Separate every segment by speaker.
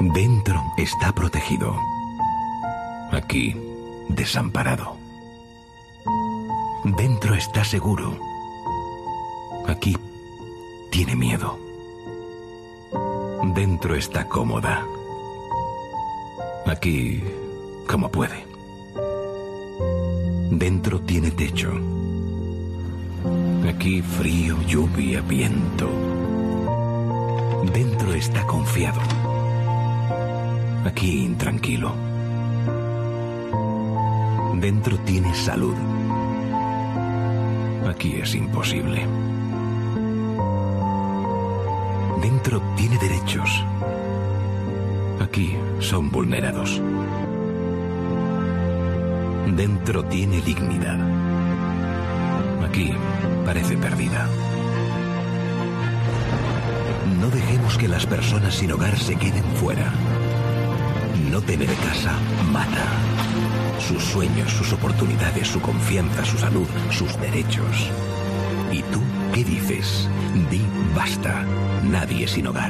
Speaker 1: Dentro está protegido. Aquí, desamparado. Dentro está seguro. Aquí, tiene miedo. Dentro está cómoda. Aquí, como puede. Dentro tiene techo. Aquí frío, lluvia, viento. Dentro está confiado. Aquí intranquilo. Dentro tiene salud. Aquí es imposible. Dentro tiene derechos. Aquí son vulnerados. Dentro tiene dignidad. Aquí parece perdida. No dejemos que las personas sin hogar se queden fuera. No tener casa mata. Sus sueños, sus oportunidades, su confianza, su salud, sus derechos. ¿Y tú qué dices? Di basta. Nadie sin hogar.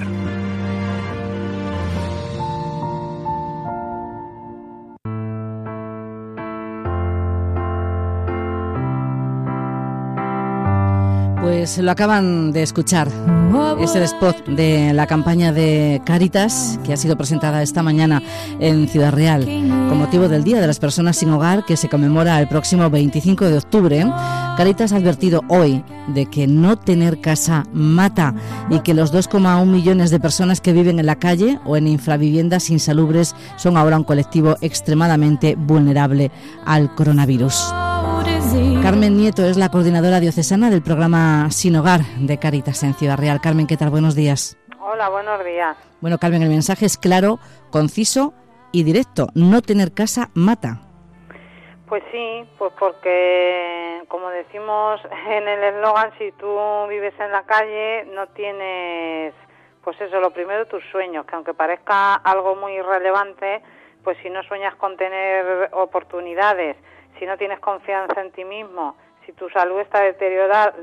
Speaker 2: Pues lo acaban de escuchar. Es el spot de la campaña de Cáritas que ha sido presentada esta mañana en Ciudad Real con motivo del Día de las Personas Sin Hogar, que se conmemora el próximo 25 de octubre. Cáritas ha advertido hoy de que no tener casa mata y que los 2,1 millones de personas que viven en la calle o en infraviviendas insalubres son ahora un colectivo extremadamente vulnerable al coronavirus. Carmen Nieto es la coordinadora diocesana del programa Sin Hogar de Cáritas en Ciudad Real. Carmen, ¿qué tal? Buenos días.
Speaker 3: Hola, buenos días.
Speaker 2: Bueno, Carmen, el mensaje es claro, conciso y directo. No tener casa mata.
Speaker 3: Pues sí, pues porque, como decimos en el eslogan, si tú vives en la calle no tienes, pues eso, lo primero, tus sueños, que aunque parezca algo muy irrelevante, pues si no sueñas con tener oportunidades, si no tienes confianza en ti mismo, si tu salud está deteriorada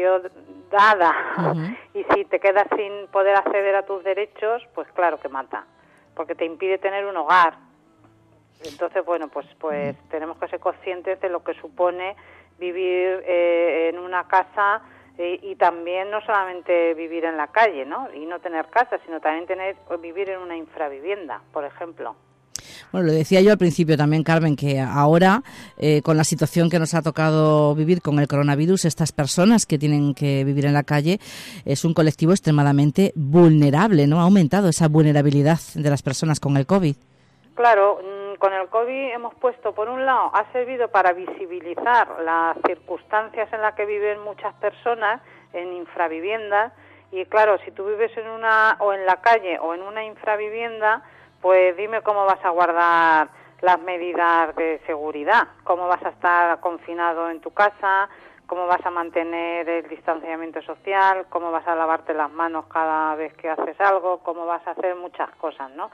Speaker 3: y si te quedas sin poder acceder a tus derechos, pues claro que mata, porque te impide tener un hogar. Entonces, bueno, pues tenemos que ser conscientes de lo que supone vivir en una casa y también no solamente vivir en la calle, ¿no? Y no tener casa, sino también vivir en una infravivienda, por ejemplo.
Speaker 2: Bueno, lo decía yo al principio también, Carmen, que ahora, con la situación que nos ha tocado vivir con el coronavirus, estas personas que tienen que vivir en la calle es un colectivo extremadamente vulnerable, ¿no? Ha aumentado esa vulnerabilidad de las personas con el COVID.
Speaker 3: Claro, con el COVID hemos puesto, por un lado, ha servido para visibilizar las circunstancias en las que viven muchas personas en infraviviendas y claro, si tú vives en la calle o en una infravivienda, pues dime cómo vas a guardar las medidas de seguridad, cómo vas a estar confinado en tu casa, cómo vas a mantener el distanciamiento social, cómo vas a lavarte las manos cada vez que haces algo, cómo vas a hacer muchas cosas, ¿no?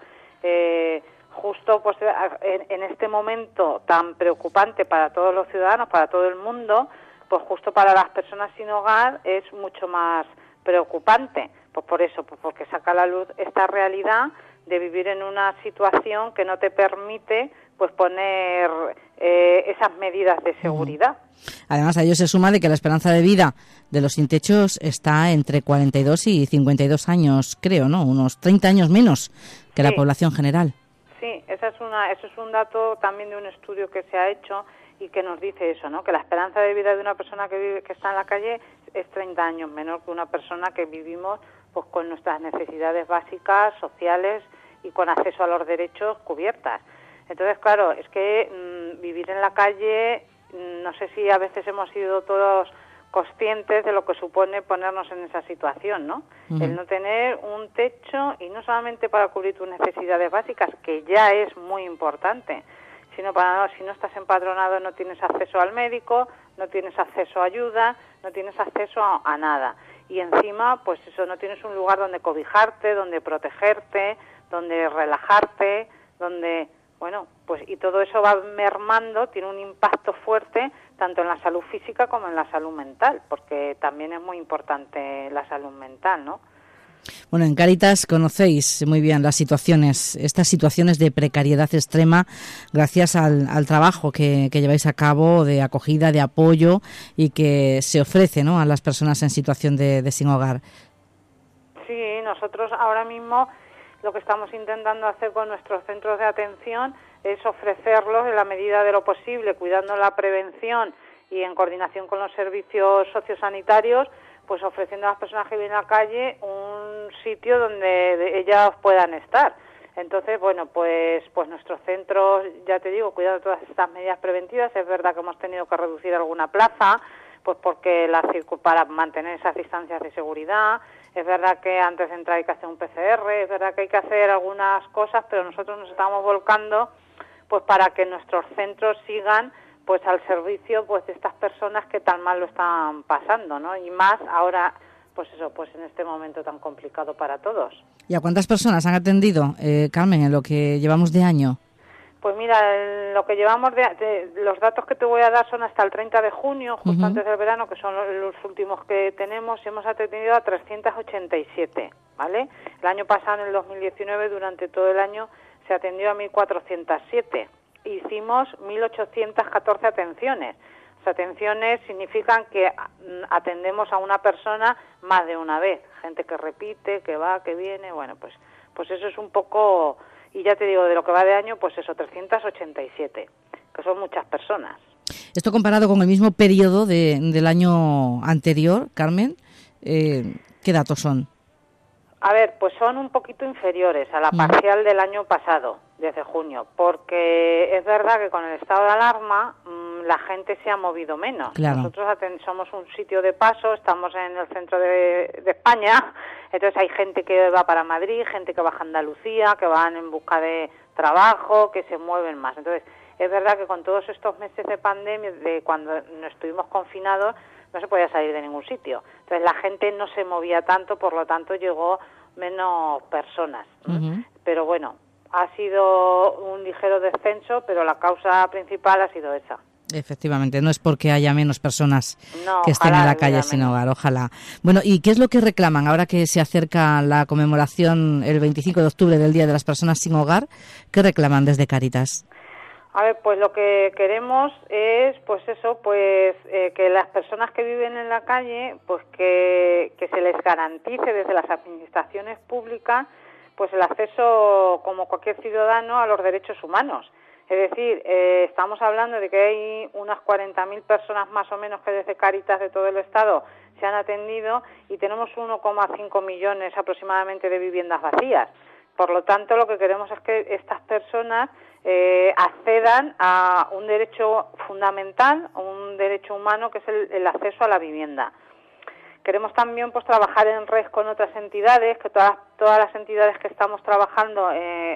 Speaker 3: Justo pues en este momento tan preocupante para todos los ciudadanos, para todo el mundo, pues justo para las personas sin hogar es mucho más preocupante, pues por eso, pues porque saca a la luz esta realidad de vivir en una situación que no te permite pues poner esas medidas de seguridad.
Speaker 2: Además, a ello se suma de que la esperanza de vida de los sin techos está entre 42 y 52 años, creo, ¿no? Unos 30 años menos que la población general.
Speaker 3: Sí, eso es un dato también de un estudio que se ha hecho y que nos dice eso, ¿no? Que la esperanza de vida de una persona que está en la calle es 30 años menor que una persona que vivimos pues con nuestras necesidades básicas, sociales y con acceso a los derechos cubiertas. Entonces, claro, es que vivir en la calle, no sé si a veces hemos sido todos conscientes de lo que supone ponernos en esa situación, ¿no? El no tener un techo y no solamente para cubrir tus necesidades básicas, que ya es muy importante, sino si no estás empadronado no tienes acceso al médico, no tienes acceso a ayuda, no tienes acceso a nada. Y encima, pues eso, no tienes un lugar donde cobijarte, donde protegerte, donde relajarte, donde, bueno, pues y todo eso va mermando, tiene un impacto fuerte tanto en la salud física como en la salud mental, porque también es muy importante la salud mental, ¿no?
Speaker 2: Bueno, en Cáritas conocéis muy bien estas situaciones de precariedad extrema, gracias al trabajo que lleváis a cabo de acogida, de apoyo y que se ofrece, ¿no?, a las personas en situación de sin hogar.
Speaker 3: Sí, nosotros ahora mismo lo que estamos intentando hacer con nuestros centros de atención es ofrecerlos en la medida de lo posible, cuidando la prevención y en coordinación con los servicios sociosanitarios, pues ofreciendo a las personas que viven en la calle un sitio donde ellas puedan estar. Entonces, bueno, pues nuestros centros, ya te digo, cuidando todas estas medidas preventivas. Es verdad que hemos tenido que reducir alguna plaza, pues porque para mantener esas distancias de seguridad. Es verdad que antes de entrar hay que hacer un PCR, es verdad que hay que hacer algunas cosas, pero nosotros nos estamos volcando pues para que nuestros centros sigan pues al servicio pues de estas personas que tan mal lo están pasando, ¿no? Y más ahora, pues eso, pues en este momento tan complicado para todos.
Speaker 2: ¿Y a cuántas personas han atendido, Carmen, en lo que llevamos de año?
Speaker 3: Pues mira, lo que llevamos los datos que te voy a dar son hasta el 30 de junio, justo antes del verano, que son los últimos que tenemos, y hemos atendido a 387, ¿vale? El año pasado, en el 2019, durante todo el año, se atendió a 1.407. Hicimos 1.814 atenciones. Las atenciones significan que atendemos a una persona más de una vez. Gente que repite, que va, que viene, bueno, pues eso es un poco... Y ya te digo, de lo que va de año, pues eso, 387, que son muchas personas.
Speaker 2: Esto comparado con el mismo periodo del año anterior, Carmen, ¿qué datos son?
Speaker 3: A ver, pues son un poquito inferiores a la parcial del año pasado, desde junio, porque es verdad que con el estado de alarma la gente se ha movido menos.
Speaker 2: Claro.
Speaker 3: Nosotros somos un sitio de paso, estamos en el centro de España, entonces hay gente que va para Madrid, gente que baja a Andalucía, que van en busca de trabajo, que se mueven más. Entonces, es verdad que con todos estos meses de pandemia, de cuando no estuvimos confinados, no se podía salir de ningún sitio. Entonces la gente no se movía tanto, por lo tanto llegó menos personas. Pero bueno, ha sido un ligero descenso, pero la causa principal ha sido esa.
Speaker 2: Efectivamente, no es porque haya menos personas que estén en la calle sin hogar, ojalá. Bueno, ¿y qué es lo que reclaman ahora que se acerca la conmemoración el 25 de octubre del Día de las Personas sin Hogar? ¿Qué reclaman desde Cáritas?
Speaker 3: A ver, pues lo que queremos es, pues eso, pues que las personas que viven en la calle, pues que se les garantice desde las administraciones públicas, pues el acceso, como cualquier ciudadano, a los derechos humanos. Es decir, estamos hablando de que hay unas 40.000 personas más o menos que desde Cáritas de todo el Estado se han atendido y tenemos 1,5 millones aproximadamente de viviendas vacías. Por lo tanto, lo que queremos es que estas personas accedan a un derecho fundamental, un derecho humano, que es el acceso a la vivienda. Queremos también pues trabajar en red con otras entidades, que todas las entidades que estamos trabajando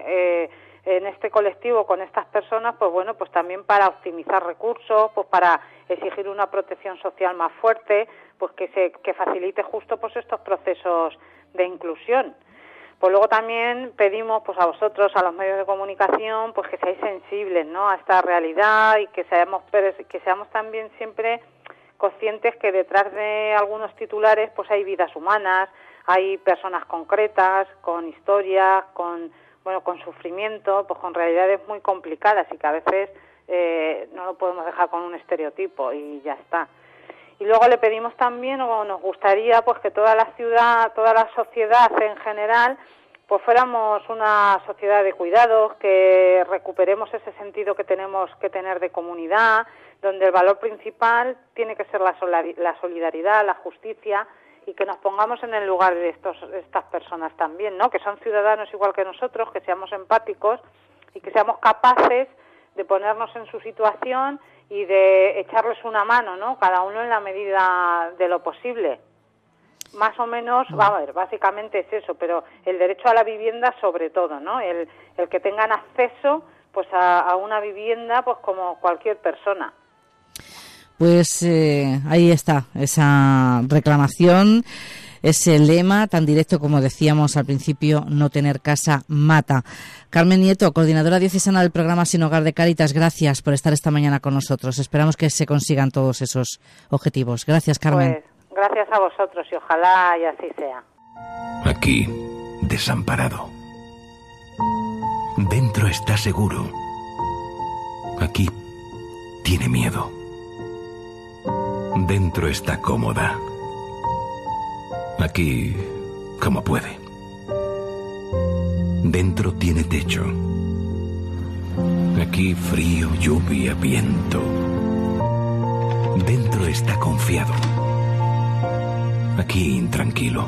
Speaker 3: en este colectivo con estas personas, pues bueno, pues también para optimizar recursos, pues para exigir una protección social más fuerte, pues que facilite justo pues estos procesos de inclusión. Pues luego también pedimos pues a vosotros, a los medios de comunicación, pues que seáis sensibles, ¿no?, a esta realidad y que seamos también siempre conscientes que detrás de algunos titulares pues hay vidas humanas, hay personas concretas, con historias, con sufrimiento, pues con realidades muy complicadas y que a veces no lo podemos dejar con un estereotipo y ya está. Y luego le pedimos también, o nos gustaría, pues que toda la ciudad, toda la sociedad en general, pues fuéramos una sociedad de cuidados, que recuperemos ese sentido que tenemos que tener de comunidad, donde el valor principal tiene que ser la solidaridad, la justicia, y que nos pongamos en el lugar de estas personas también, ¿no?, que son ciudadanos igual que nosotros, que seamos empáticos y que seamos capaces de ponernos en su situación y de echarles una mano, ¿no?, cada uno en la medida de lo posible. Más o menos, a ver, básicamente es eso, pero el derecho a la vivienda sobre todo, ¿no?, el que tengan acceso pues a una vivienda pues como cualquier persona.
Speaker 2: Pues ahí está, esa reclamación, ese lema tan directo como decíamos al principio, no tener casa mata. Carmen Nieto, coordinadora diocesana del programa Sin Hogar de Cáritas, gracias por estar esta mañana con nosotros. Esperamos que se consigan todos esos objetivos. Gracias, Carmen.
Speaker 3: Pues gracias a vosotros y ojalá y así sea.
Speaker 1: Aquí, desamparado. Dentro está seguro. Aquí tiene miedo. Dentro está cómoda. Aquí, como puede. Dentro tiene techo. Aquí frío, lluvia, viento. Dentro está confiado. Aquí intranquilo.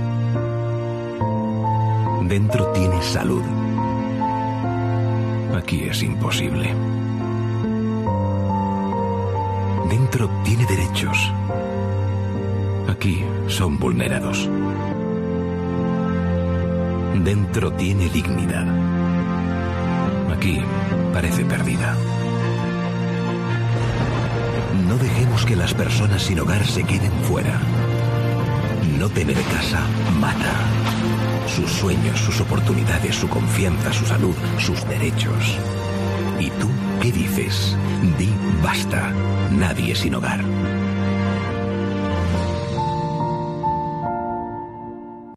Speaker 1: Dentro tiene salud. Aquí es imposible. Dentro tiene derechos. Aquí son vulnerados. Dentro tiene dignidad. Aquí parece perdida. No dejemos que las personas sin hogar se queden fuera. No tener casa mata. Sus sueños, sus oportunidades, su confianza, su salud, sus derechos. ¿Y tú qué dices? Di basta. Nadie sin hogar.